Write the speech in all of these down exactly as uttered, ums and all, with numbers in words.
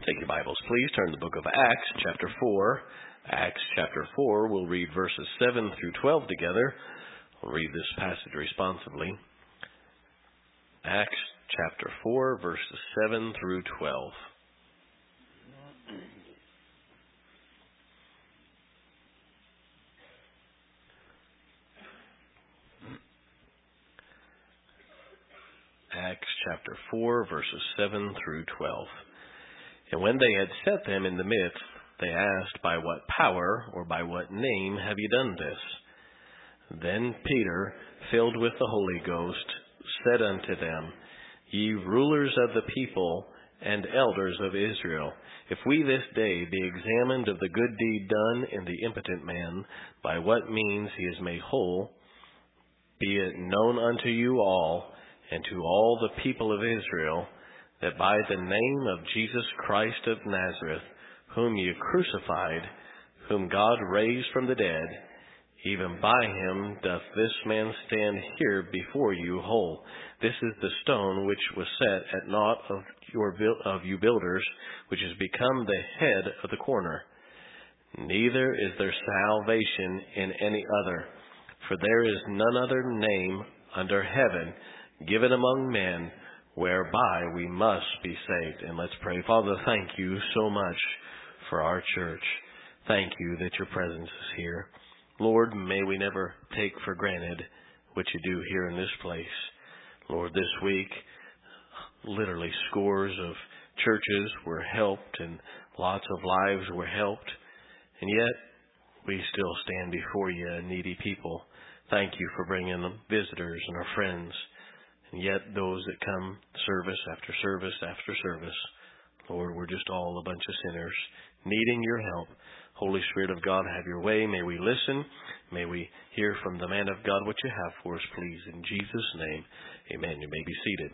Take your Bibles, please. Turn to the book of Acts, chapter four. Acts, chapter four. We'll read verses seven through twelve together. We'll read this passage responsibly. Acts, chapter four, verses seven through twelve. Acts, chapter four, verses seven through twelve. And when they had set them in the midst, they asked, By what power or by what name have you done this? Then Peter, filled with the Holy Ghost, said unto them, Ye rulers of the people and elders of Israel, if we this day be examined of the good deed done in the impotent man, by what means he is made whole, be it known unto you all and to all the people of Israel, that by the name of Jesus Christ of Nazareth, whom ye crucified, whom God raised from the dead, even by him doth this man stand here before you whole. This is the stone which was set at naught of your of you builders, which has become the head of the corner. Neither is there salvation in any other, for there is none other name under heaven given among men whereby we must be saved. And let's pray. Father, thank you so much for our church. Thank you that your presence is here. Lord, may we never take for granted what you do here in this place. Lord, this week, literally scores of churches were helped and lots of lives were helped. And yet, we still stand before you, needy people. Thank you for bringing the visitors and our friends. And yet those that come service after service after service, Lord, we're just all a bunch of sinners needing your help. Holy Spirit of God, have your way. May we listen. May we hear from the man of God what you have for us, please. In Jesus' name, amen. You may be seated.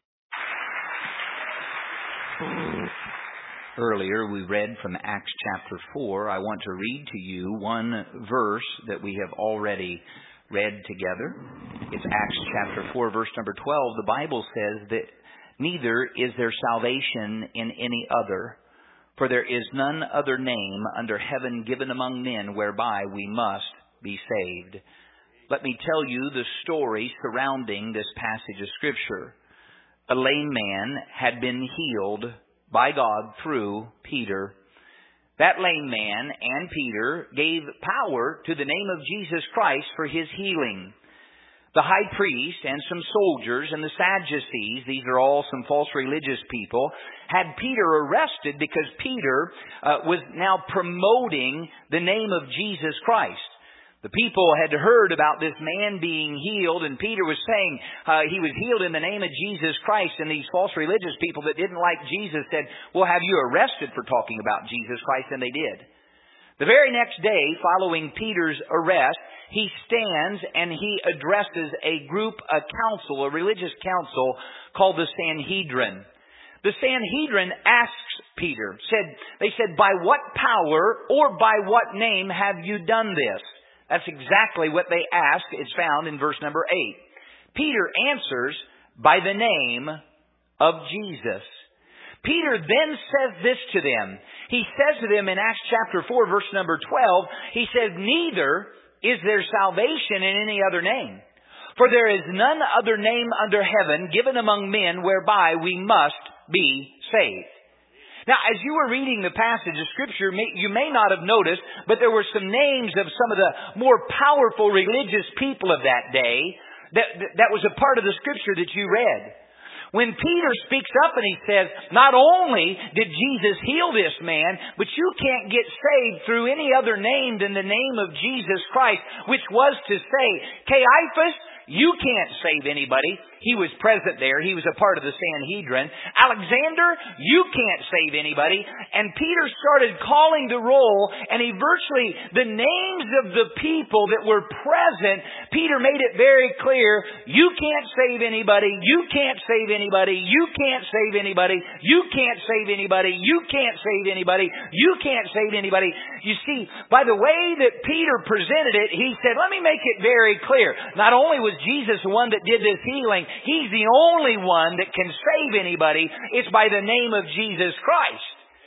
Earlier we read from Acts chapter four. I want to read to you one verse that we have already read together. It's Acts chapter four, verse number twelve. The Bible says that neither is there salvation in any other, for there is none other name under heaven given among men whereby we must be saved. Let me tell you the story surrounding this passage of Scripture. A lame man had been healed by God through Peter. That lame man and Peter gave power to the name of Jesus Christ for his healing. The high priest and some soldiers and the Sadducees, these are all some false religious people, had Peter arrested because Peter uh, was now promoting the name of Jesus Christ. The people had heard about this man being healed, and Peter was saying uh, he was healed in the name of Jesus Christ, and these false religious people that didn't like Jesus said, "We'll have you arrested for talking about Jesus Christ," and they did. The very next day, following Peter's arrest, he stands and he addresses a group, a council, a religious council called the Sanhedrin. The Sanhedrin asks Peter, said, they said, "By what power or by what name have you done this?" That's exactly what they asked. It's found in verse number eight. Peter answers, "By the name of Jesus." Peter then says this to them. He says to them in Acts chapter four, verse number twelve, he says, "Neither is there salvation in any other name, for there is none other name under heaven given among men whereby we must be saved." Now, as you were reading the passage of Scripture, you may not have noticed, but there were some names of some of the more powerful religious people of that day that, that was a part of the Scripture that you read. When Peter speaks up and he says, not only did Jesus heal this man, but you can't get saved through any other name than the name of Jesus Christ, which was to say, Caiaphas, you can't save anybody. He was present there. He was a part of the Sanhedrin. Alexander, you can't save anybody. And Peter started calling the roll, and he virtually, the names of the people that were present, Peter made it very clear, you can't save anybody, you can't save anybody, you can't save anybody, you can't save anybody, you can't save anybody, you can't save anybody. You see, by the way that Peter presented it, he said, let me make it very clear. Not only was Jesus the one that did this healing, He's the only one that can save anybody. It's by the name of Jesus Christ.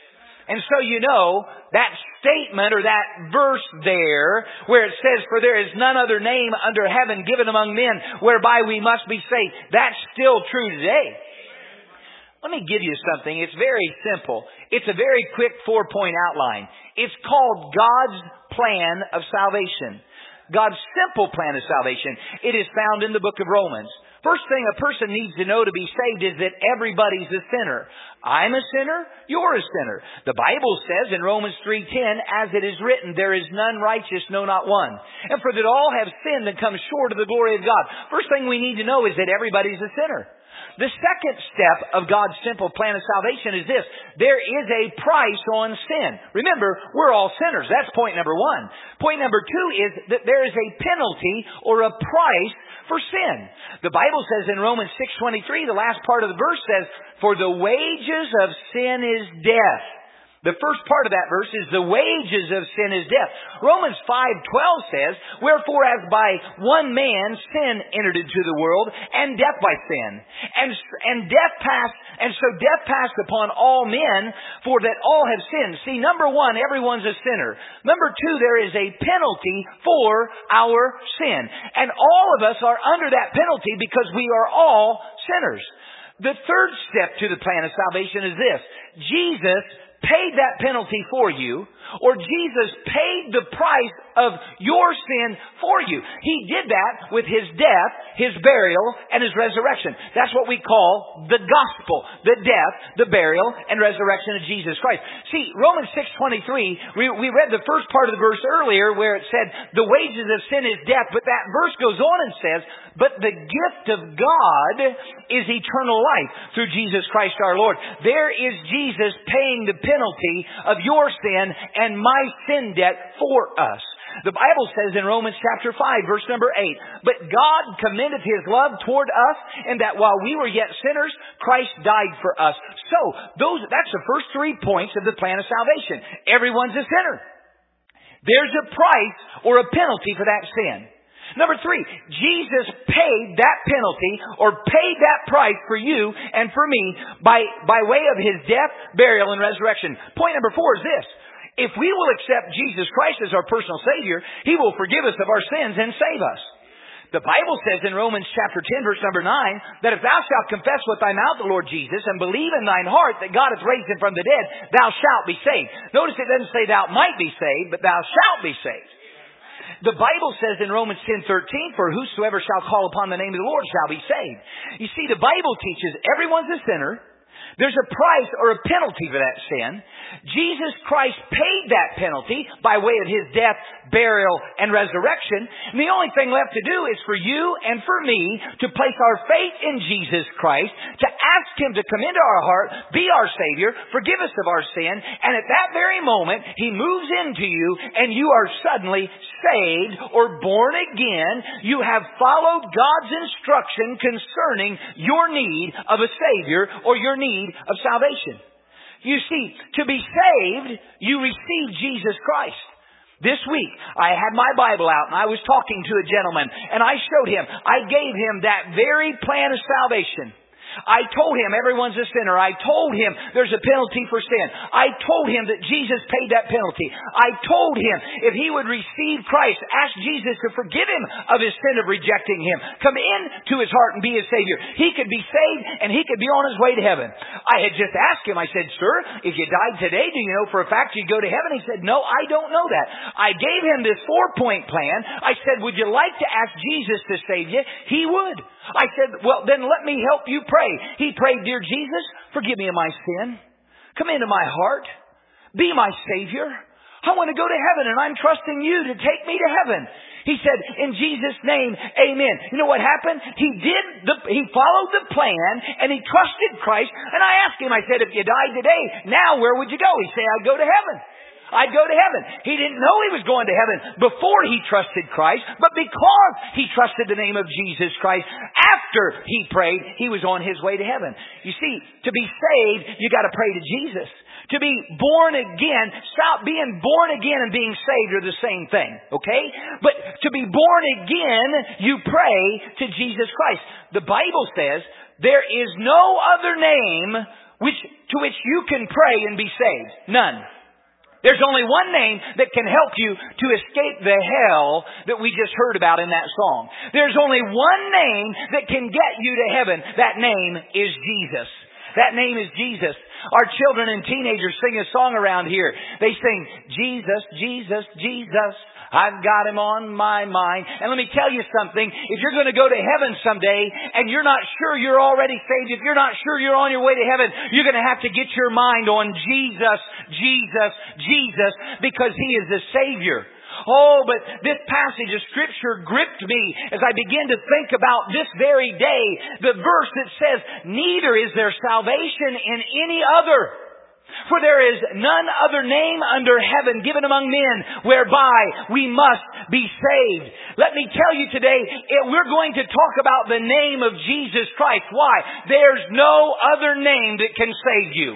And so you know, that statement or that verse there, where it says, for there is none other name under heaven given among men whereby we must be saved, that's still true today. Let me give you something. It's very simple. It's a very quick four-point outline. It's called God's plan of salvation. God's simple plan of salvation. It is found in the book of Romans. First thing a person needs to know to be saved is that everybody's a sinner. I'm a sinner. You're a sinner. The Bible says in Romans three ten, as it is written, there is none righteous, no, not one. And for that all have sinned and come short of the glory of God. First thing we need to know is that everybody's a sinner. The second step of God's simple plan of salvation is this. There is a price on sin. Remember, we're all sinners. That's point number one. Point number two is that there is a penalty or a price for sin. The Bible says in Romans six twenty-three, the last part of the verse says, for the wages of sin is death. The first part of that verse is the wages of sin is death. Romans five twelve says, wherefore as by one man sin entered into the world, and death by sin. And, and death passed, and so death passed upon all men, for that all have sinned. See, number one, everyone's a sinner. Number two, there is a penalty for our sin. And all of us are under that penalty because we are all sinners. The third step to the plan of salvation is this. Jesus paid that penalty for you, or Jesus paid the price of your sin for you. He did that with His death, His burial, and His resurrection. That's what we call the gospel. The death, the burial, and resurrection of Jesus Christ. See, Romans six twenty-three, we, we read the first part of the verse earlier where it said, the wages of sin is death, but that verse goes on and says, but the gift of God is eternal life through Jesus Christ our Lord. There is Jesus paying the penalty of your sin and my sin debt for us. The Bible says in Romans chapter five, verse number eight, but God commendeth His love toward us, and that while we were yet sinners, Christ died for us. So, those that's the first three points of the plan of salvation. Everyone's a sinner. There's a price or a penalty for that sin. Number three, Jesus paid that penalty or paid that price for you and for me by, by way of His death, burial, and resurrection. Point number four is this. If we will accept Jesus Christ as our personal Savior, He will forgive us of our sins and save us. The Bible says in Romans chapter ten, verse number nine, that if thou shalt confess with thy mouth the Lord Jesus and believe in thine heart that God hath raised Him from the dead, thou shalt be saved. Notice it doesn't say thou might be saved, but thou shalt be saved. The Bible says in Romans ten thirteen, for whosoever shall call upon the name of the Lord shall be saved. You see, the Bible teaches everyone's a sinner. There's a price or a penalty for that sin. Jesus Christ paid that penalty by way of His death, burial, and resurrection. And the only thing left to do is for you and for me to place our faith in Jesus Christ, to ask Him to come into our heart, be our Savior, forgive us of our sin, and at that very moment, He moves into you and you are suddenly saved or born again. You have followed God's instruction concerning your need of a Savior or your need of salvation. You see, to be saved, you receive Jesus Christ. This week, I had my Bible out and I was talking to a gentleman and I showed him, I gave him that very plan of salvation. I told him everyone's a sinner. I told him there's a penalty for sin. I told him that Jesus paid that penalty. I told him if he would receive Christ, ask Jesus to forgive him of his sin of rejecting Him. Come into his heart and be his Savior. He could be saved and he could be on his way to heaven. I had just asked him, I said, sir, if you died today, do you know for a fact you'd go to heaven? He said, no, I don't know that. I gave him this four-point plan. I said, would you like to ask Jesus to save you? He would. I said, well, then let me help you pray. He prayed, dear Jesus, forgive me of my sin. Come into my heart. Be my Savior. I want to go to heaven and I'm trusting you to take me to heaven. He said, in Jesus' name, amen. You know what happened? He did the, he followed the plan and he trusted Christ. And I asked him, I said, if you died today, now where would you go? He said, I'd go to heaven. I'd go to heaven. He didn't know he was going to heaven before he trusted Christ, but because he trusted the name of Jesus Christ, after he prayed, he was on his way to heaven. You see, to be saved, you got to pray to Jesus. To be born again, stop being born again and being saved are the same thing, okay? But to be born again, you pray to Jesus Christ. The Bible says there is no other name which, to which you can pray and be saved? None. There's only one name that can help you to escape the hell that we just heard about in that song. There's only one name that can get you to heaven. That name is Jesus. That name is Jesus. Our children and teenagers sing a song around here. They sing, Jesus, Jesus, Jesus, I've got Him on my mind. And let me tell you something. If you're going to go to heaven someday and you're not sure you're already saved, if you're not sure you're on your way to heaven, you're going to have to get your mind on Jesus, Jesus, Jesus, because He is the Savior. Oh, but this passage of Scripture gripped me as I began to think about this very day. The verse that says, neither is there salvation in any other. For there is none other name under heaven given among men whereby we must be saved. Let me tell you today, we're going to talk about the name of Jesus Christ. Why? There's no other name that can save you.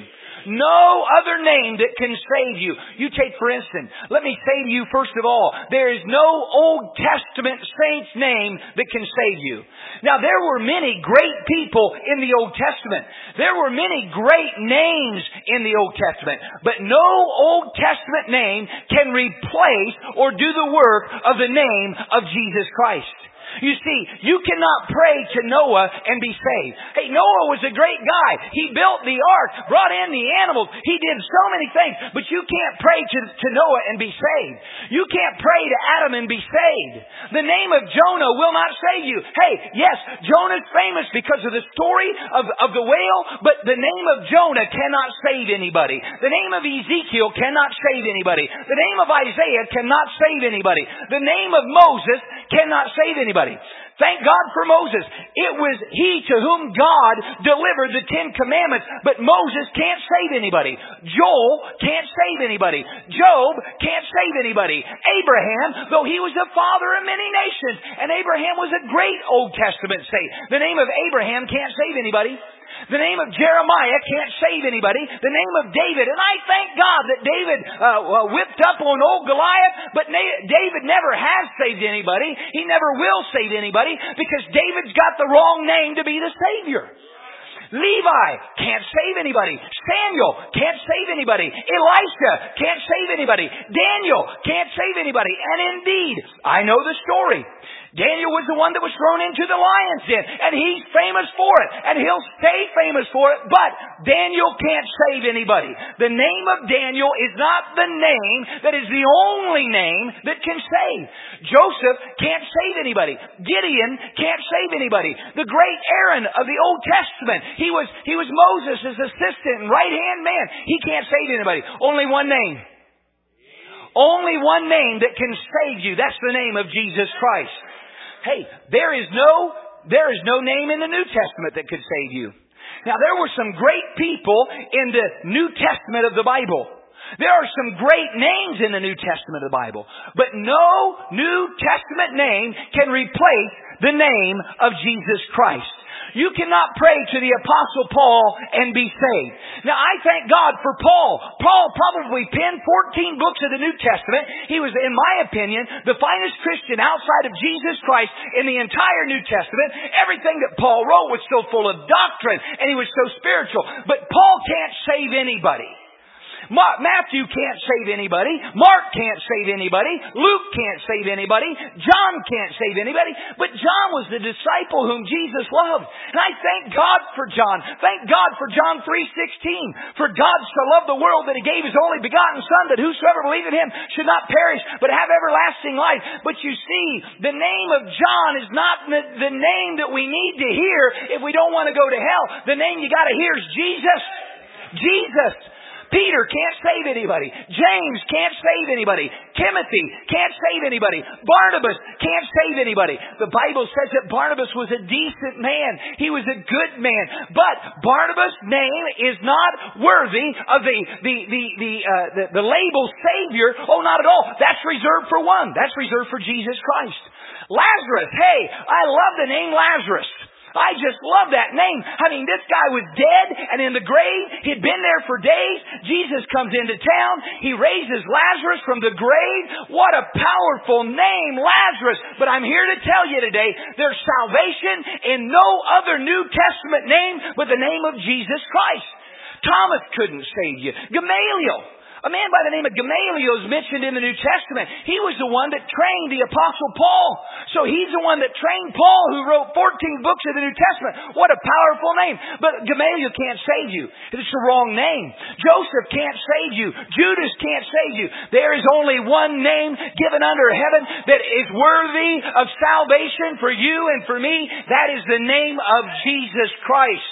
No other name that can save you. You take, for instance, let me say to you first of all, there is no Old Testament saint's name that can save you. Now, there were many great people in the Old Testament. There were many great names in the Old Testament. But no Old Testament name can replace or do the work of the name of Jesus Christ. You see, you cannot pray to Noah and be saved. Hey, Noah was a great guy. He built the ark, brought in the animals. He did so many things. But you can't pray to, to Noah and be saved. You can't pray to Adam and be saved. The name of Jonah will not save you. Hey, yes, Jonah's famous because of the story of, of the whale, but the name of Jonah cannot save anybody. The name of Ezekiel cannot save anybody. The name of Isaiah cannot save anybody. The name of Moses cannot save anybody. Thank God for Moses. It was he to whom God delivered the Ten Commandments. But Moses can't save anybody. Joel can't save anybody. Job can't save anybody. Abraham, though he was the father of many nations, and Abraham was a great Old Testament saint, the name of Abraham can't save anybody. The name of Jeremiah can't save anybody. The name of David. And I thank God that David uh, whipped up on old Goliath, but Na- David never has saved anybody. He never will save anybody because David's got the wrong name to be the Savior. Levi can't save anybody. Samuel can't save anybody. Elisha can't save anybody. Daniel can't save anybody. And indeed, I know the story. Daniel was the one that was thrown into the lion's den, and he's famous for it, and he'll stay famous for it, but Daniel can't save anybody. The name of Daniel is not the name that is the only name that can save. Joseph can't save anybody. Gideon can't save anybody. The great Aaron of the Old Testament, he was, he was Moses' assistant and right-hand man. He can't save anybody. Only one name. Only one name that can save you. That's the name of Jesus Christ. Hey, there is no, there is no name in the New Testament that could save you. Now, there were some great people in the New Testament of the Bible. There are some great names in the New Testament of the Bible. But no New Testament name can replace the name of Jesus Christ. You cannot pray to the Apostle Paul and be saved. Now, I thank God for Paul. Paul probably penned fourteen books of the New Testament. He was, in my opinion, the finest Christian outside of Jesus Christ in the entire New Testament. Everything that Paul wrote was so full of doctrine, and he was so spiritual. But Paul can't save anybody. Ma- Matthew can't save anybody. Mark can't save anybody. Luke can't save anybody. John can't save anybody. But John was the disciple whom Jesus loved. And I thank God for John. Thank God for John three sixteen. For God so loved the world that He gave His only begotten Son, that whosoever believeth in Him should not perish, but have everlasting life. But you see, the name of John is not the, the name that we need to hear if we don't want to go to hell. The name you got to hear is Jesus. Jesus. Peter can't save anybody. James can't save anybody. Timothy can't save anybody. Barnabas can't save anybody. The Bible says that Barnabas was a decent man. He was a good man. But Barnabas' name is not worthy of the the the the, uh, the, the label Savior. Oh, not at all. That's reserved for one. That's reserved for Jesus Christ. Lazarus. Hey, I love the name Lazarus. I just love that name. I mean, this guy was dead and in the grave. He'd been there for days. Jesus comes into town. He raises Lazarus from the grave. What a powerful name, Lazarus. But I'm here to tell you today, there's salvation in no other New Testament name but the name of Jesus Christ. Thomas couldn't save you. Gamaliel, a man by the name of Gamaliel is mentioned in the New Testament. He was the one that trained the Apostle Paul. So he's the one that trained Paul, who wrote fourteen books of the New Testament. What a powerful name. But Gamaliel can't save you. It's the wrong name. Joseph can't save you. Judas can't save you. There is only one name given under heaven that is worthy of salvation for you and for me. That is the name of Jesus Christ.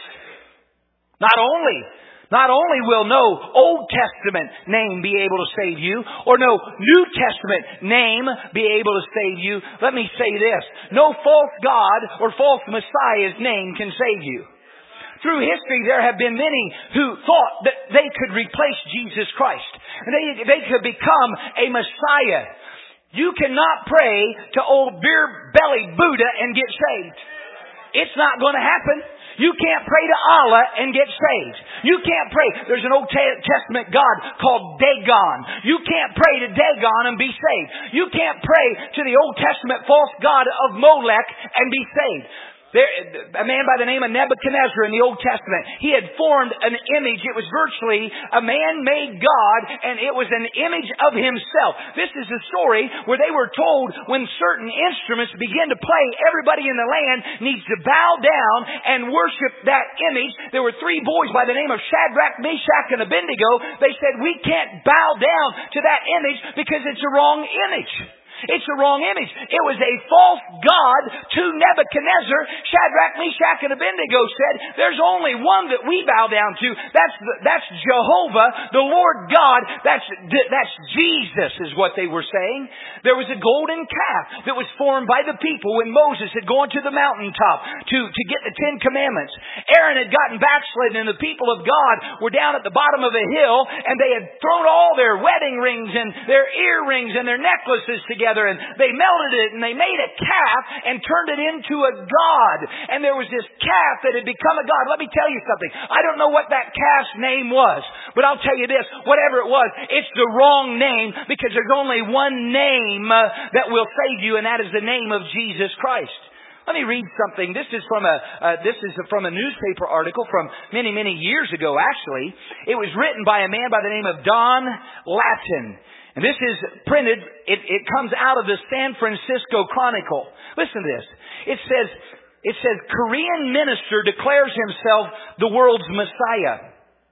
Not only Not only will no Old Testament name be able to save you, or no New Testament name be able to save you, let me say this. No false God or false Messiah's name can save you. Through history, there have been many who thought that they could replace Jesus Christ. And they, they could become a Messiah. You cannot pray to old beer-belly Buddha and get saved. It's not going to happen. You can't pray to Allah and get saved. You can't pray. There's an Old Testament God called Dagon. You can't pray to Dagon and be saved. You can't pray to the Old Testament false god of Molech and be saved. There, a man by the name of Nebuchadnezzar in the Old Testament, he had formed an image. It was virtually a man-made God, and it was an image of himself. This is a story where they were told when certain instruments begin to play, everybody in the land needs to bow down and worship that image. There were three boys by the name of Shadrach, Meshach, and Abednego. They said, we can't bow down to that image because it's a wrong image. It's the wrong image. It was a false god to Nebuchadnezzar. Shadrach, Meshach, and Abednego said, there's only one that we bow down to. That's the, that's Jehovah, the Lord God. That's, that's Jesus is what they were saying. There was a golden calf that was formed by the people when Moses had gone to the mountaintop to, to get the Ten Commandments. Aaron had gotten backslidden and the people of God were down at the bottom of a hill and they had thrown all their wedding rings and their earrings and their necklaces together. And they melted it and they made a calf and turned it into a god. And there was this calf that had become a god. Let me tell you something. I don't know what that calf's name was, but I'll tell you this. Whatever it was, it's the wrong name because there's only one name uh, that will save you, and that is the name of Jesus Christ. Let me read something. This is from a uh, this is from a newspaper article from many, many years ago, actually. It was written by a man by the name of Don Lattin. And this is printed, it, it comes out of the San Francisco Chronicle. Listen to this. It says, it says, Korean minister declares himself the world's Messiah.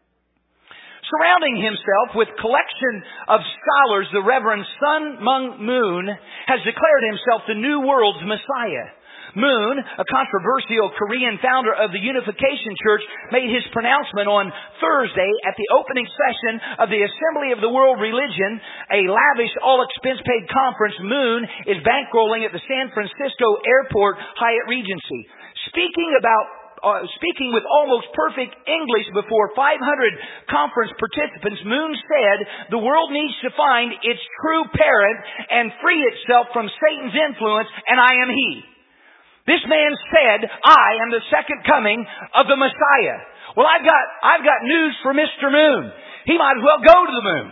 Surrounding himself with collection of scholars, the Reverend Sun Myung Moon has declared himself the new world's Messiah. Moon, a controversial Korean founder of the Unification Church, made his pronouncement on Thursday at the opening session of the Assembly of the World Religion, a lavish all-expense-paid conference Moon is bankrolling at the San Francisco Airport Hyatt Regency. Speaking about Uh, speaking with almost perfect English before five hundred conference participants, Moon said the world needs to find its true parent and free itself from Satan's influence, and I am he. This man said, I am the second coming of the Messiah. Well, I've got, I've got news for Mister Moon. He might as well go to the moon.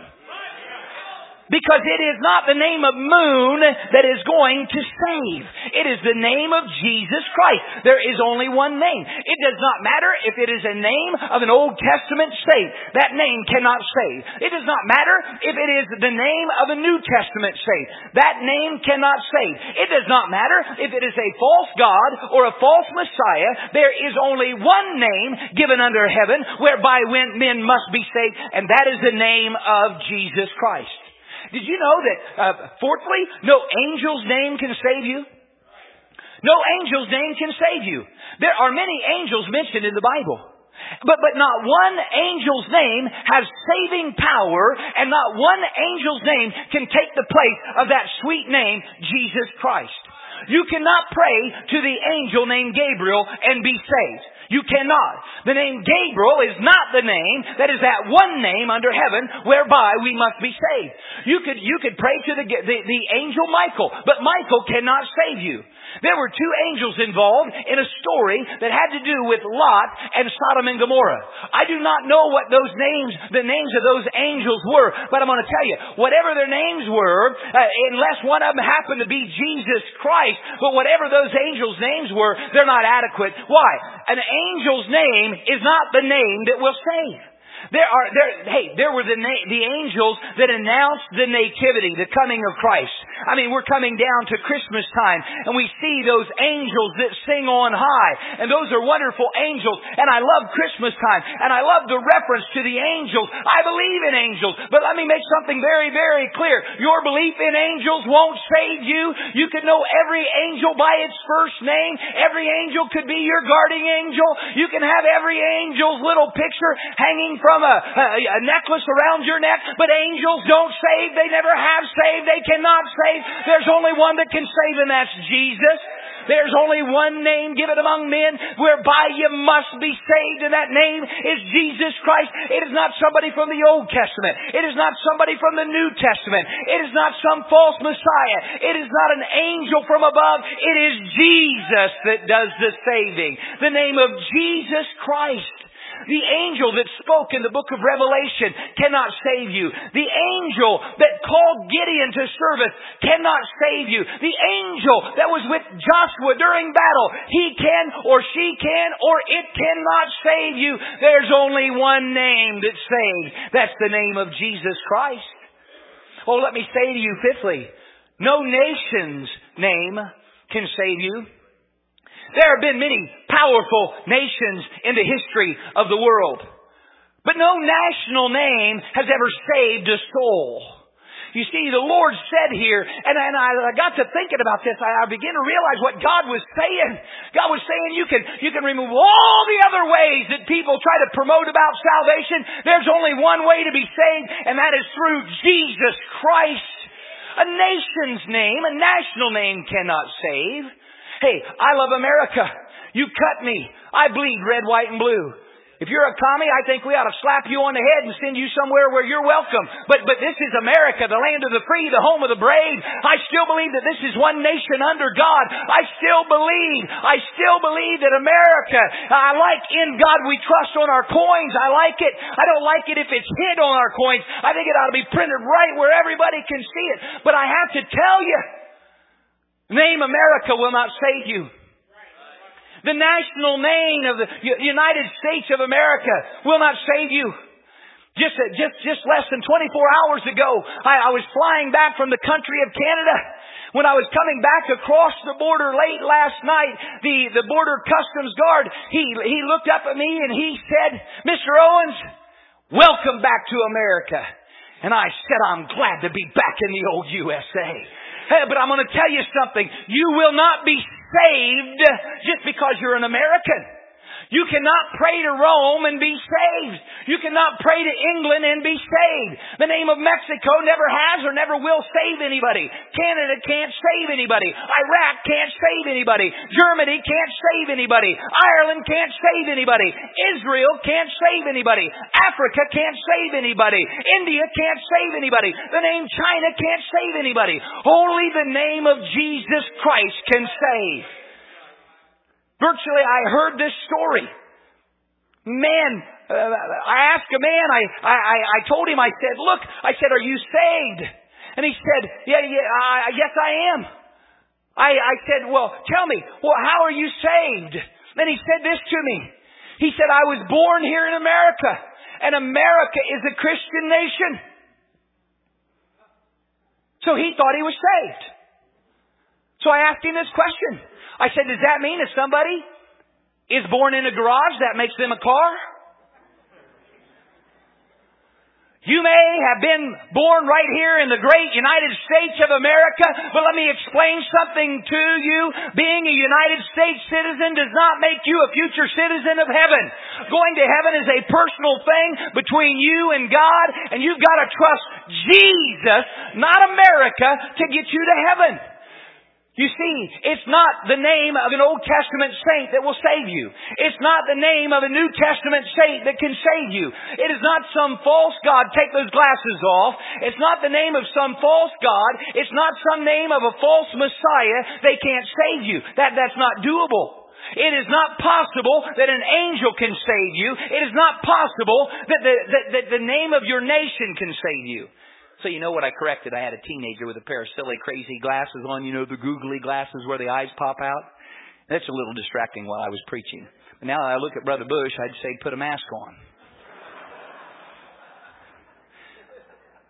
Because it is not the name of Moon that is going to save. It is the name of Jesus Christ. There is only one name. It does not matter if it is a name of an Old Testament saint. That name cannot save. It does not matter if it is the name of a New Testament saint. That name cannot save. It does not matter if it is a false God or a false Messiah. There is only one name given under heaven whereby men must be saved, and that is the name of Jesus Christ. Did you know that, uh, fourthly, no angel's name can save you? No angel's name can save you. There are many angels mentioned in the Bible. But, but not one angel's name has saving power, and not one angel's name can take the place of that sweet name, Jesus Christ. You cannot pray to the angel named Gabriel and be saved. You cannot. The name Gabriel is not the name that is that one name under heaven whereby we must be saved. You could, you could pray to the, the, the angel Michael, but Michael cannot save you. There were two angels involved in a story that had to do with Lot and Sodom and Gomorrah. I do not know what those names, the names of those angels were, but I'm going to tell you, whatever their names were, uh, unless one of them happened to be Jesus Christ, but whatever those angels' names were, they're not adequate. Why? An angel's name is not the name that will save. There are, there, hey, there were the, na- the angels that announced the nativity, the coming of Christ. I mean, we're coming down to Christmas time, and we see those angels that sing on high. And those are wonderful angels. And I love Christmas time. And I love the reference to the angels. I believe in angels. But let me make something very, very clear. Your belief in angels won't save you. You could know every angel by its first name. Every angel could be your guardian angel. You can have every angel's little picture hanging from a, a, a necklace around your neck, but angels don't save. They never have saved. They cannot save. There's only one that can save, and that's Jesus. There's only one name given among men whereby you must be saved, and that name is Jesus Christ. It is not somebody from the Old Testament. It is not somebody from the New Testament. It is not some false Messiah. It is not an angel from above. It is Jesus that does the saving. The name of Jesus Christ. The angel that spoke in the book of Revelation cannot save you. The angel that called Gideon to service cannot save you. The angel that was with Joshua during battle, he can or she can or it cannot save you. There's only one name that saves. That's the name of Jesus Christ. Oh, let me say to you, fifthly, no nation's name can save you. There have been many powerful nations in the history of the world. But no national name has ever saved a soul. You see, the Lord said here, and, and I, I got to thinking about this, I, I began to realize what God was saying. God was saying you can, you can remove all the other ways that people try to promote about salvation. There's only one way to be saved, and that is through Jesus Christ. A nation's name, a national name cannot save. Hey, I love America. You cut me. I bleed red, white, and blue. If you're a commie, I think we ought to slap you on the head and send you somewhere where you're welcome. But but this is America, the land of the free, the home of the brave. I still believe that this is one nation under God. I still believe, I still believe that America, I like in God we trust on our coins. I like it. I don't like it if it's hid on our coins. I think it ought to be printed right where everybody can see it. But I have to tell you, name America will not save you. The national name of the United States of America will not save you. Just, just, just less than twenty-four hours ago, I, I was flying back from the country of Canada. When I was coming back across the border late last night, the, the border customs guard, he, he looked up at me and he said, "Mister Owens, welcome back to America." And I said, "I'm glad to be back in the old U S A. Hey, but I'm going to tell you something. You will not be saved just because you're an American. You cannot pray to Rome and be saved. You cannot pray to England and be saved. The name of Mexico never has or never will save anybody. Canada can't save anybody. Iraq can't save anybody. Germany can't save anybody. Ireland can't save anybody. Israel can't save anybody. Africa can't save anybody. India can't save anybody. The name China can't save anybody. Only the name of Jesus Christ can save. Virtually, I heard this story. Man, uh, I asked a man, I, I, I told him, I said, "Look," I said, "are you saved?" And he said, yeah, yeah, I, yes, I am. I, I said, "Well, tell me, well, how are you saved?" Then he said this to me. He said, "I was born here in America, and America is a Christian nation." So he thought he was saved. So I asked him this question. I said, "Does that mean if somebody is born in a garage, that makes them a car?" You may have been born right here in the great United States of America, but let me explain something to you. Being a United States citizen does not make you a future citizen of heaven. Going to heaven is a personal thing between you and God, and you've got to trust Jesus, not America, to get you to heaven. You see, it's not the name of an Old Testament saint that will save you. It's not the name of a New Testament saint that can save you. It is not some false god. Take those glasses off. It's not the name of some false god. It's not some name of a false Messiah. They can't save you. That, that's not doable. It is not possible that an angel can save you. It is not possible that the, that, that the name of your nation can save you. So you know what I corrected? I had a teenager with a pair of silly, crazy glasses on, you know, the googly glasses where the eyes pop out. That's a little distracting while I was preaching. But now that I look at Brother Bush, I'd say put a mask on.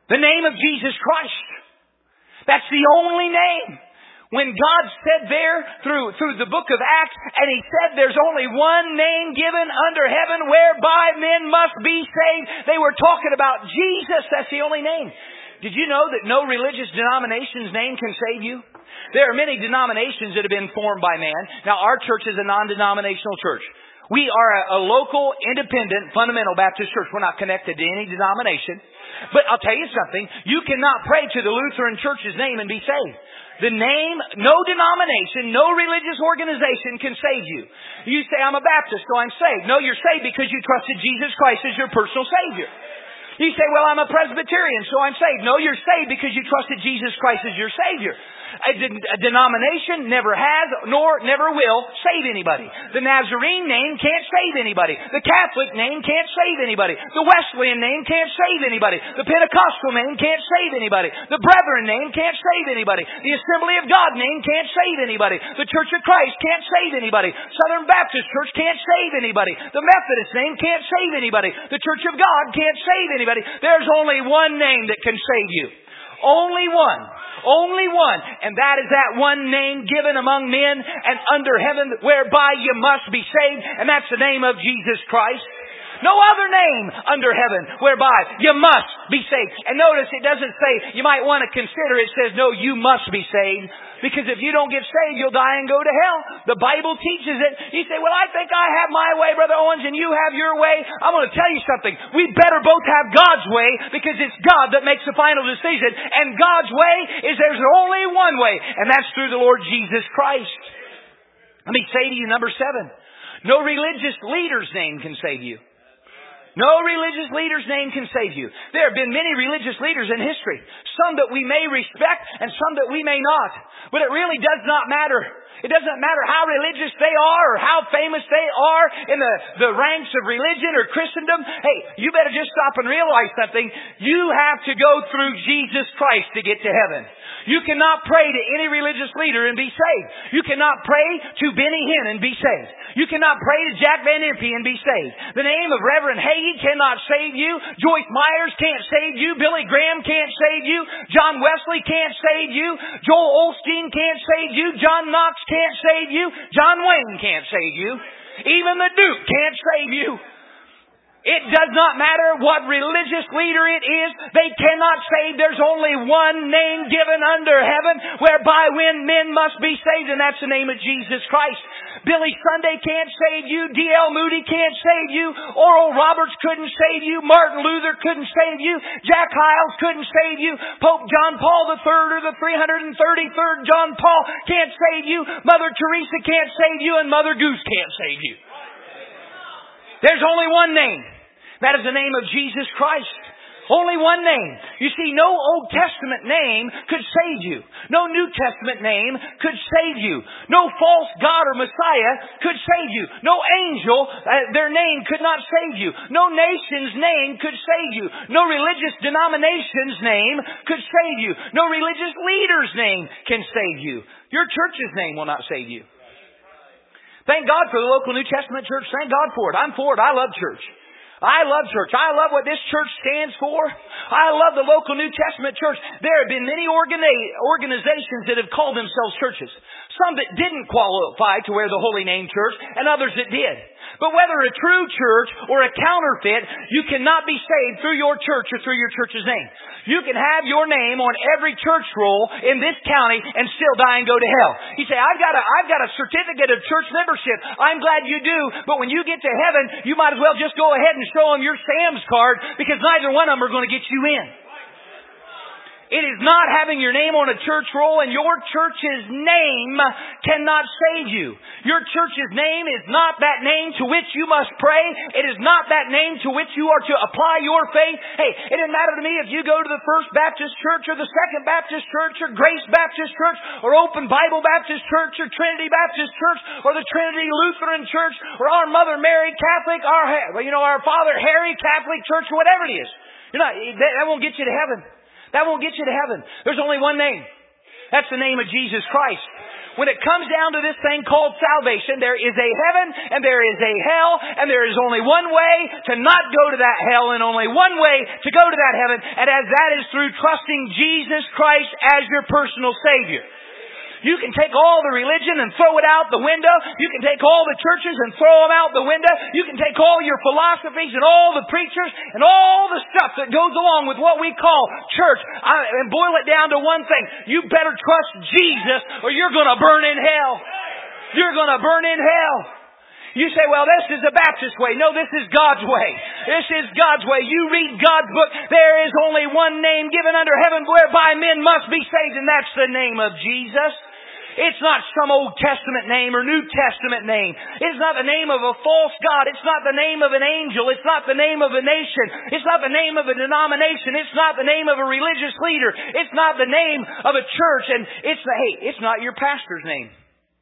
The name of Jesus Christ. That's the only name. When God said there through, through the book of Acts, and He said there's only one name given under heaven whereby men must be saved, they were talking about Jesus. That's the only name. Did you know that no religious denomination's name can save you? There are many denominations that have been formed by man. Now, our church is a non-denominational church. We are a, a local, independent, fundamental Baptist church. We're not connected to any denomination. But I'll tell you something. You cannot pray to the Lutheran Church's name and be saved. The name, no denomination, no religious organization can save you. You say, I'm a Baptist, so I'm saved. No, you're saved because you trusted Jesus Christ as your personal Savior. You say, well, I'm a Presbyterian, so I'm saved. No, you're saved because you trusted Jesus Christ as your Savior. A, de- a denomination never has, nor never will, save anybody. The Nazarene name can't save anybody. The Catholic name can't save anybody. The Wesleyan name can't save anybody. The Pentecostal name can't save anybody. The Brethren name can't save anybody. The Assembly of God name can't save anybody. The Church of Christ can't save anybody. Southern Baptist Church can't save anybody. The Methodist name can't save anybody. The Church of God can't save anybody. There's only one name that can save you. Only one. Only one. And that is that one name given among men and under heaven whereby you must be saved. And that's the name of Jesus Christ. No other name under heaven whereby you must be saved. And notice it doesn't say, you might want to consider, it says, no, you must be saved. Because if you don't get saved, you'll die and go to hell. The Bible teaches it. You say, well, I think I have my way, Brother Owens, and you have your way. I'm going to tell you something. We better both have God's way because it's God that makes the final decision. And God's way is there's only one way, and that's through the Lord Jesus Christ. Let me say to you, number seven, no religious leader's name can save you. No religious leader's name can save you. There have been many religious leaders in history. Some that we may respect and some that we may not. But it really does not matter. It doesn't matter how religious they are or how famous they are in the, the ranks of religion or Christendom. Hey, you better just stop and realize something. You have to go through Jesus Christ to get to heaven. You cannot pray to any religious leader and be saved. You cannot pray to Benny Hinn and be saved. You cannot pray to Jack Van Impe and be saved. The name of Reverend Hagee cannot save you. Joyce Myers can't save you. Billy Graham can't save you. John Wesley can't save you. Joel Osteen can't save you. John Knox can't save you. John Wayne can't save you. Even the Duke can't save you. It does not matter what religious leader it is. They cannot save. There's only one name given under heaven whereby when men must be saved, and that's the name of Jesus Christ. Billy Sunday can't save you. D L Moody can't save you. Oral Roberts couldn't save you. Martin Luther couldn't save you. Jack Hyles couldn't save you. Pope John Paul the Third or the three hundred thirty-third John Paul can't save you. Mother Teresa can't save you, and Mother Goose can't save you. There's only one name. That is the name of Jesus Christ. Only one name. You see, no Old Testament name could save you. No New Testament name could save you. No false God or Messiah could save you. No angel, uh, their name could not save you. No nation's name could save you. No religious denomination's name could save you. No religious leader's name can save you. Your church's name will not save you. Thank God for the local New Testament church. Thank God for it. I'm for it. I love church. I love church. I love what this church stands for. I love the local New Testament church. There have been many organi- organizations that have called themselves churches. Some that didn't qualify to wear the holy name church, and others that did. But whether a true church or a counterfeit, you cannot be saved through your church or through your church's name. You can have your name on every church roll in this county and still die and go to hell. You say, I've got a, I've got a certificate of church membership. I'm glad you do. But when you get to heaven, you might as well just go ahead and show them your Sam's card because neither one of them are going to get you in. It is not having your name on a church roll, and your church's name cannot save you. Your church's name is not that name to which you must pray. It is not that name to which you are to apply your faith. Hey, it doesn't matter to me if you go to the First Baptist Church or the Second Baptist Church or Grace Baptist Church or Open Bible Baptist Church or Trinity Baptist Church or the Trinity Lutheran Church or our Mother Mary Catholic, our, you know, our Father Harry Catholic Church, or whatever it is. You're not, that won't get you to heaven. That won't get you to heaven. There's only one name. That's the name of Jesus Christ. When it comes down to this thing called salvation, there is a heaven and there is a hell, and there is only one way to not go to that hell and only one way to go to that heaven, and as that is through trusting Jesus Christ as your personal Savior. You can take all the religion and throw it out the window. You can take all the churches and throw them out the window. You can take all your philosophies and all the preachers and all the stuff that goes along with what we call church and boil it down to one thing. You better trust Jesus or you're going to burn in hell. You're going to burn in hell. You say, well, this is the Baptist way. No, this is God's way. This is God's way. You read God's book. There is only one name given under heaven whereby men must be saved, and that's the name of Jesus. It's not some Old Testament name or New Testament name. It's not the name of a false god. It's not the name of an angel. It's not the name of a nation. It's not the name of a denomination. It's not the name of a religious leader. It's not the name of a church. And it's the, hey, it's not your pastor's name.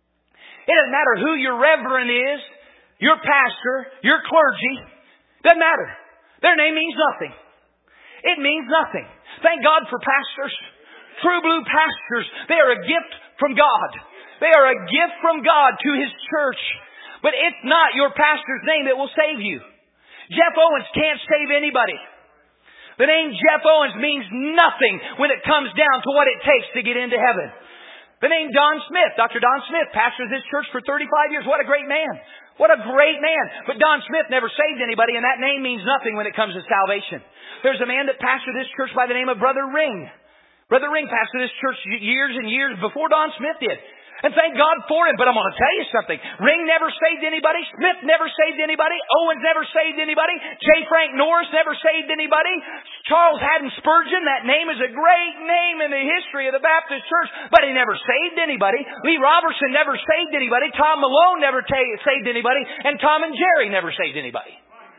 It doesn't matter who your reverend is, your pastor, your clergy. Doesn't matter. Their name means nothing. It means nothing. Thank God for pastors. True blue pastors. They are a gift from God. They are a gift from God to His church. But it's not your pastor's name that will save you. Jeff Owens can't save anybody. The name Jeff Owens means nothing when it comes down to what it takes to get into heaven. The name Don Smith, Doctor Don Smith, pastors this church for thirty-five years. What a great man. What a great man. But Don Smith never saved anybody, and that name means nothing when it comes to salvation. There's a man that pastored this church by the name of Brother Ring. Brother Ring pastored this church years and years before Don Smith did. And thank God for him. But I'm going to tell you something. Ring never saved anybody. Smith never saved anybody. Owens never saved anybody. J. Frank Norris never saved anybody. Charles Haddon Spurgeon, that name is a great name in the history of the Baptist church, but he never saved anybody. Lee Robertson never saved anybody. Tom Malone never ta- saved anybody. And Tom and Jerry never saved anybody.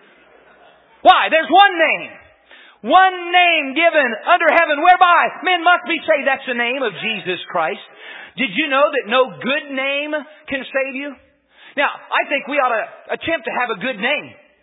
Why? There's one name. One name given under heaven whereby men must be saved. That's the name of Jesus Christ. Did you know that no good name can save you? Now, I think we ought to attempt to have a good name.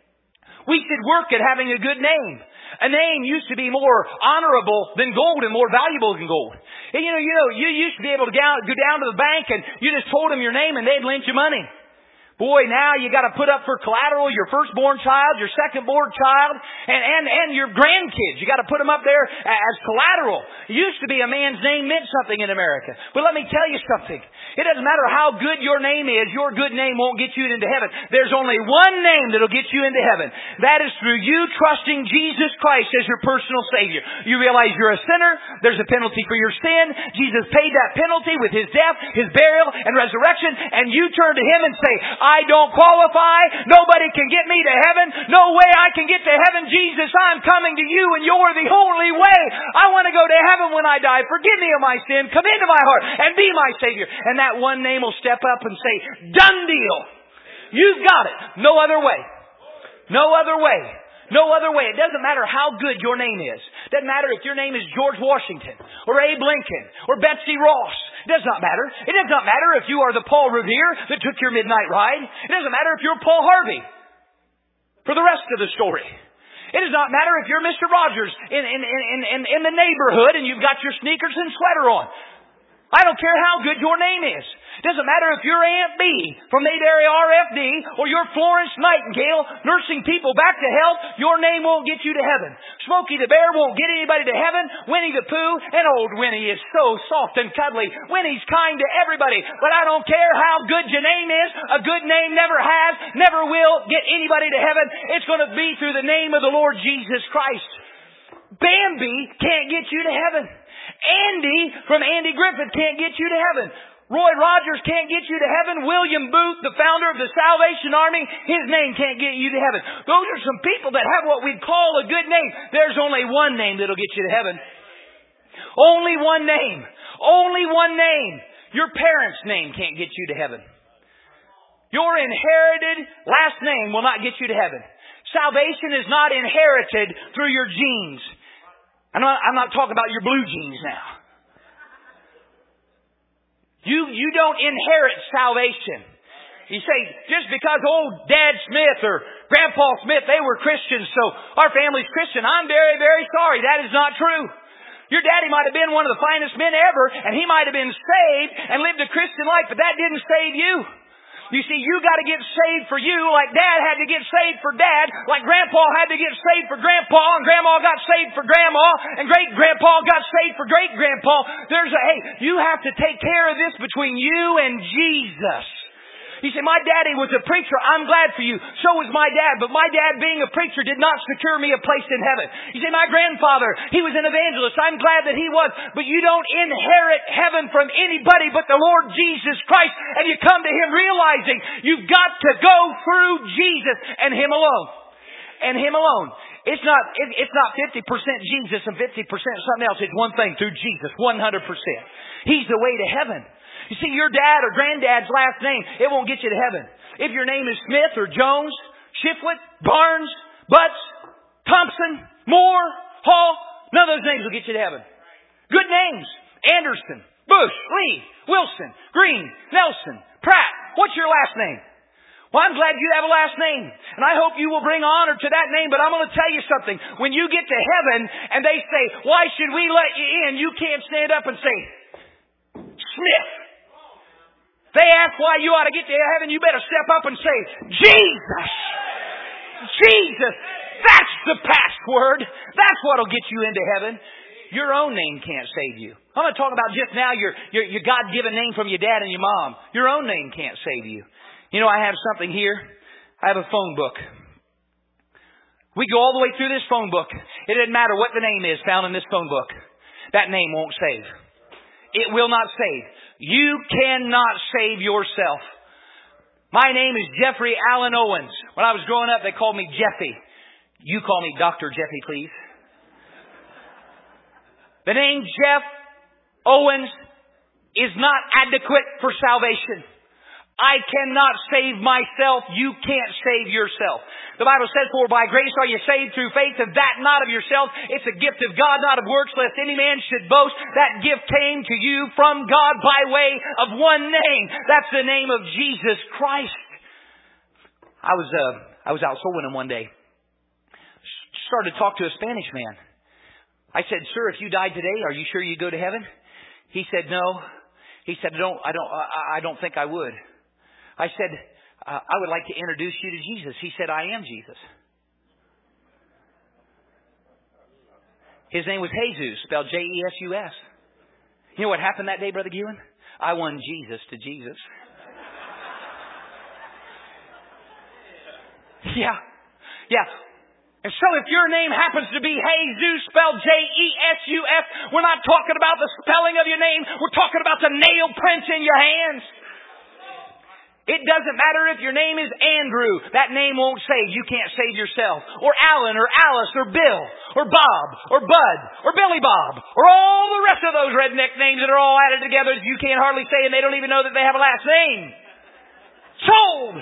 We should work at having a good name. A name used to be more honorable than gold and more valuable than gold. And you know, you know, you used to be able to go down to the bank and you just told them your name and they'd lend you money. Boy, now you got to put up for collateral your firstborn child, your secondborn child, and, and, and your grandkids. You got to put them up there as collateral. It used to be a man's name meant something in America. But let me tell you something. It doesn't matter how good your name is. Your good name won't get you into heaven. There's only one name that'll get you into heaven. That is through you trusting Jesus Christ as your personal Savior. You realize you're a sinner. There's a penalty for your sin. Jesus paid that penalty with His death, His burial, and resurrection. And you turn to Him and say, I don't qualify. Nobody can get me to heaven. No way I can get to heaven. Jesus, I'm coming to you and you're the only way. I want to go to heaven when I die. Forgive me of my sin. Come into my heart and be my Savior. And that one name will step up and say, done deal. You've got it. No other way. No other way. No other way. It doesn't matter how good your name is. It doesn't matter if your name is George Washington or Abe Lincoln or Betsy Ross. It does not matter. It does not matter if you are the Paul Revere that took your midnight ride. It doesn't matter if you're Paul Harvey for the rest of the story. It does not matter if you're Mister Rogers in, in, in, in, in the neighborhood and you've got your sneakers and sweater on. I don't care how good your name is. It doesn't matter if you're Aunt B from Mayberry R F D or you're Florence Nightingale nursing people back to health. Your name won't get you to heaven. Smokey the Bear won't get anybody to heaven. Winnie the Pooh, and old Winnie is so soft and cuddly. Winnie's kind to everybody. But I don't care how good your name is. A good name never has, never will get anybody to heaven. It's going to be through the name of the Lord Jesus Christ. Bambi can't get you to heaven. Andy from Andy Griffith can't get you to heaven. Roy Rogers can't get you to heaven. William Booth, the founder of the Salvation Army, his name can't get you to heaven. Those are some people that have what we'd call a good name. There's only one name that'll get you to heaven. Only one name. Only one name. Your parents' name can't get you to heaven. Your inherited last name will not get you to heaven. Salvation is not inherited through your genes. I'm not, I'm not talking about your blue jeans now. You, you don't inherit salvation. You say, just because old Dad Smith or Grandpa Smith, they were Christians, so our family's Christian. I'm very, very sorry. That is not true. Your daddy might have been one of the finest men ever, and he might have been saved and lived a Christian life, but that didn't save you. You see, you got to get saved for you like Dad had to get saved for Dad, like Grandpa had to get saved for Grandpa, and Grandma got saved for Grandma, and Great-Grandpa got saved for Great-Grandpa. There's a, hey, you have to take care of this between you and Jesus. You say, my daddy was a preacher. I'm glad for you. So was my dad. But my dad being a preacher did not secure me a place in heaven. You say, my grandfather, he was an evangelist. I'm glad that he was. But you don't inherit heaven from anybody but the Lord Jesus Christ. And you come to Him realizing you've got to go through Jesus and Him alone. And Him alone. It's not, it, it's not fifty percent Jesus and fifty percent something else. It's one thing through Jesus. one hundred percent. He's the way to heaven. You see, your dad or granddad's last name, it won't get you to heaven. If your name is Smith or Jones, Shiflett, Barnes, Butts, Thompson, Moore, Hall, none of those names will get you to heaven. Good names. Anderson, Bush, Lee, Wilson, Green, Nelson, Pratt. What's your last name? Well, I'm glad you have a last name. And I hope you will bring honor to that name. But I'm going to tell you something. When you get to heaven and they say, why should we let you in? You can't stand up and say, Smith. They ask why you ought to get to heaven, you better step up and say, Jesus! Jesus! That's the password. That's what'll get you into heaven. Your own name can't save you. I'm going to talk about just now your, your, your God-given name from your dad and your mom. Your own name can't save you. You know, I have something here. I have a phone book. We go all the way through this phone book. It doesn't matter what the name is found in this phone book. That name won't save. It will not save. You cannot save yourself. My name is Jeffrey Allen Owens. When I was growing up, they called me Jeffy. You call me Doctor Jeffy, please. The name Jeff Owens is not adequate for salvation. I cannot save myself. You can't save yourself. The Bible says, for by grace are you saved through faith, and that not of yourself. It's a gift of God, not of works, lest any man should boast. That gift came to you from God by way of one name. That's the name of Jesus Christ. I was, uh, I was out soul winning one day. Started to talk to a Spanish man. I said, sir, if you died today, are you sure you'd go to heaven? He said, no. He said, I don't, I don't, I don't think I would. I said, uh, I would like to introduce you to Jesus. He said, I am Jesus. His name was Jesus, spelled J E S U S. You know what happened that day, Brother Gewen? I won Jesus to Jesus. Yeah. Yeah. And so if your name happens to be Jesus, spelled J E S U S, we're not talking about the spelling of your name. We're talking about the nail prints in your hands. It doesn't matter if your name is Andrew. That name won't save. You can't save yourself. Or Alan, or Alice, or Bill, or Bob, or Bud, or Billy Bob, or all the rest of those redneck names that are all added together that you can't hardly say and they don't even know that they have a last name. Sold!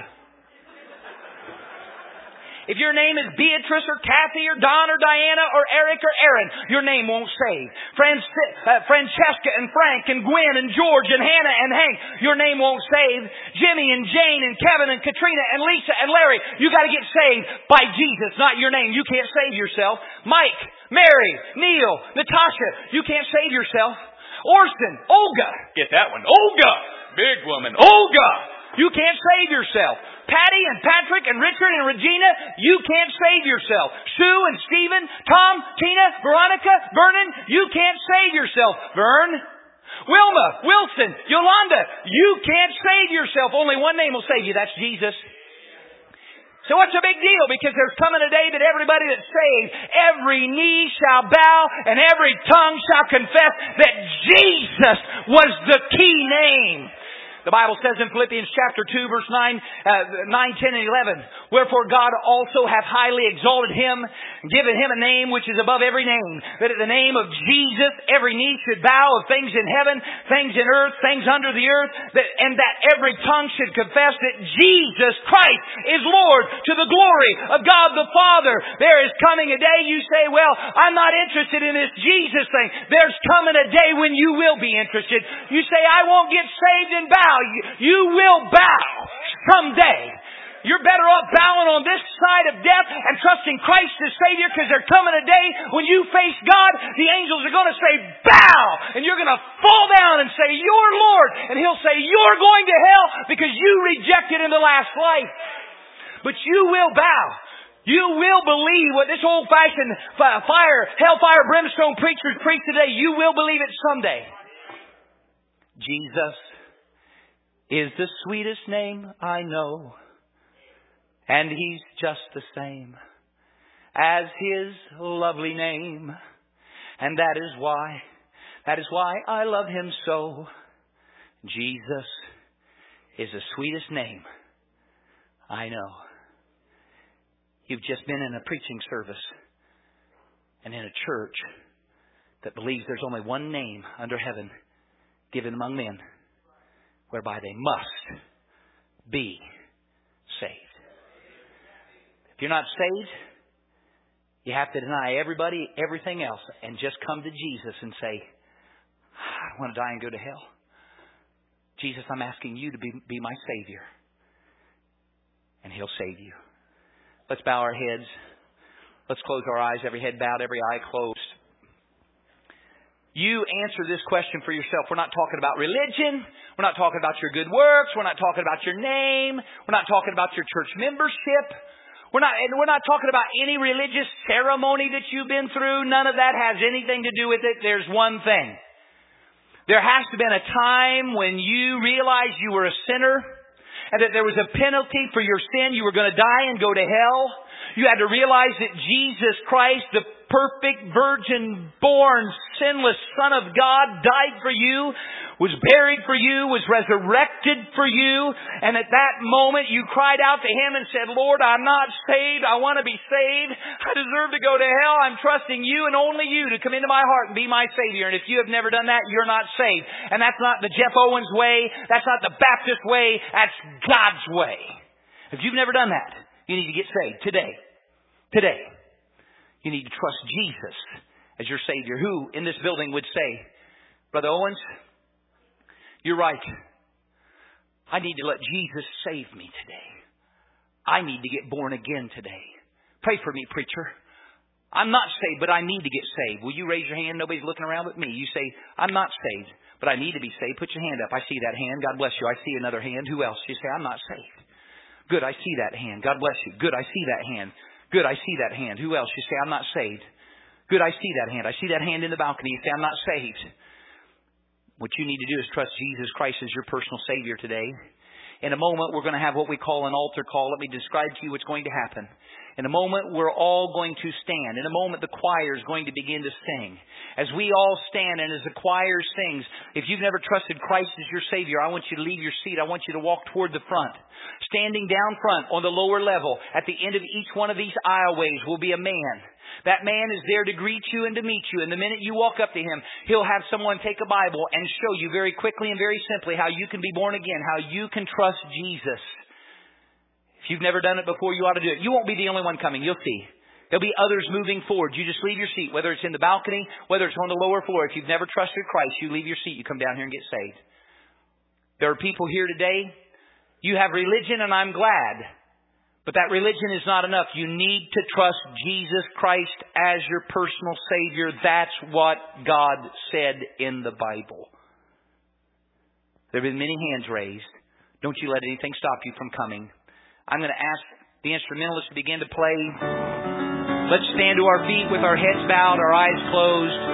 If your name is Beatrice or Kathy or Don or Diana or Eric or Aaron, your name won't save. Francis, uh, Francesca and Frank and Gwen and George and Hannah and Hank, your name won't save. Jimmy and Jane and Kevin and Katrina and Lisa and Larry, you got to get saved by Jesus, not your name. You can't save yourself. Mike, Mary, Neil, Natasha, you can't save yourself. Orson, Olga, get that one. Olga, big woman. Olga, you can't save yourself. Patty and Patrick and Richard and Regina, you can't save yourself. Sue and Stephen, Tom, Tina, Veronica, Vernon, you can't save yourself. Vern, Wilma, Wilson, Yolanda, you can't save yourself. Only one name will save you. That's Jesus. So what's the big deal? Because there's coming a day that everybody that's saved, every knee shall bow and every tongue shall confess that Jesus was the key name. The Bible says in Philippians chapter two, verse nine, uh, nine, ten, and eleven, wherefore God also hath highly exalted him, given him a name which is above every name, that at the name of Jesus every knee should bow, of things in heaven, things in earth, things under the earth, that, and that every tongue should confess that Jesus Christ is Lord, to the glory of God the Father. There is coming a day you say, well, I'm not interested in this Jesus thing. There's coming a day when you will be interested. You say, I won't get saved and bow. You, you will bow someday. You're better off bowing on this side of death and trusting Christ as Savior, because there's coming a day when you face God, the angels are going to say, say, bow! And you're going to fall down and say, you're Lord. And He'll say, you're going to hell because you rejected in the last life. But you will bow. You will believe what this old-fashioned fire, hellfire, brimstone preachers preach today. You will believe it someday. Jesus is the sweetest name I know. And He's just the same as His lovely name. And that is why, that is why I love Him so. Jesus is the sweetest name I know. You've just been in a preaching service and in a church that believes there's only one name under heaven given among men whereby they must be saved. If you're not saved, you have to deny everybody, everything else, and just come to Jesus and say, I want to die and go to hell. Jesus, I'm asking you to be, be my Savior. And He'll save you. Let's bow our heads. Let's close our eyes, every head bowed, every eye closed. You answer this question for yourself. We're not talking about religion. We're not talking about your good works. We're not talking about your name. We're not talking about your church membership. We're not, and we're not talking about any religious ceremony that you've been through. None of that has anything to do with it. There's one thing. There has to have been a time when you realized you were a sinner and that there was a penalty for your sin. You were going to die and go to hell. You had to realize that Jesus Christ, the perfect virgin-born, sinless Son of God, died for you, was buried for you, was resurrected for you. And at that moment you cried out to Him and said, Lord, I'm not saved. I want to be saved. I deserve to go to hell. I'm trusting You and only You to come into my heart and be my Savior. And if you have never done that, you're not saved. And that's not the Jeff Owens way. That's not the Baptist way. That's God's way. If you've never done that, you need to get saved today. Today. You need to trust Jesus as your Savior. Who in this building would say, Brother Owens, you're right. I need to let Jesus save me today. I need to get born again today. Pray for me, preacher. I'm not saved, but I need to get saved. Will you raise your hand? Nobody's looking around but me. You say, I'm not saved, but I need to be saved. Put your hand up. I see that hand. God bless you. I see another hand. Who else? You say, I'm not saved. Good. I see that hand. God bless you. Good. I see that hand. Good, I see that hand. Who else? You say, I'm not saved. Good, I see that hand. I see that hand in the balcony. You say, I'm not saved. What you need to do is trust Jesus Christ as your personal Savior today. In a moment, we're going to have what we call an altar call. Let me describe to you what's going to happen. In a moment, we're all going to stand. In a moment, the choir is going to begin to sing. As we all stand and as the choir sings, if you've never trusted Christ as your Savior, I want you to leave your seat. I want you to walk toward the front. Standing down front on the lower level, at the end of each one of these aisleways will be a man. That man is there to greet you and to meet you. And the minute you walk up to him, he'll have someone take a Bible and show you very quickly and very simply how you can be born again, how you can trust Jesus. If you've never done it before, you ought to do it. You won't be the only one coming. You'll see. There'll be others moving forward. You just leave your seat, whether it's in the balcony, whether it's on the lower floor. If you've never trusted Christ, you leave your seat. You come down here and get saved. There are people here today. You have religion, and I'm glad. But that religion is not enough. You need to trust Jesus Christ as your personal Savior. That's what God said in the Bible. There have been many hands raised. Don't you let anything stop you from coming. I'm going to ask the instrumentalists to begin to play. Let's stand to our feet with our heads bowed, our eyes closed.